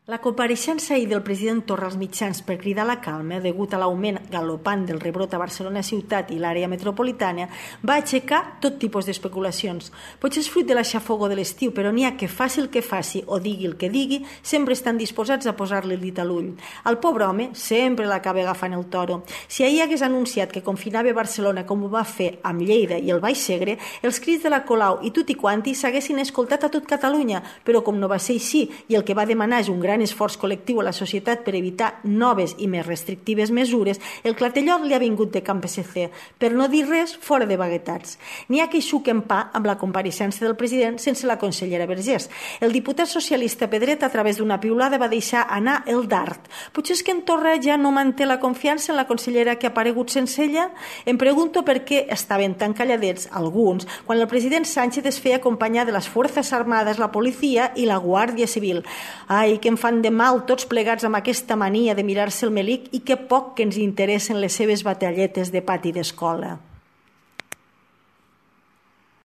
La compareixença ahir del president Torra als mitjans per cridar la calma degut a l'augment galopant del rebrot a Barcelona ciutat i l'àrea metropolitana va aixecar tot tipus d'especulacions. Potser és fruit de l'aixafogó de l'estiu, però n'hi ha que faci el que faci o digui el que digui, sempre estan disposats a posar-li el dit a l'ull. El pobre home sempre l'acaba agafant el toro. Si ahir hagués anunciat que confinava Barcelona com ho va fer amb Lleida i el Baix Segre, els crits de la Colau i tutti quanti s'haguessin escoltat a tot Catalunya, però com no va ser així i el que va demanar és un gran esforç col·lectiu a la societat per evitar noves i més restrictives mesures, el clatellot li ha vingut de Camp PSC, per no dir res fora de vaguetats. N'hi ha que hi xuquen pa amb la compareixença del president sense la consellera Vergés. El diputat socialista Pedret, a través d'una piulada, va deixar anar el dart. Potser és que en Torra ja no manté la confiança en la consellera que ha aparegut sense ella? Em pregunto per què estaven tan calladets, alguns, quan el president Sánchez es feia acompanyar de les Fuerzas Armadas, la policia i la Guàrdia Civil. Ai, que em fan de mal tots plegats amb aquesta mania de mirar-se el melic i que poc que ens interessen les seves batalletes de pati d'escola.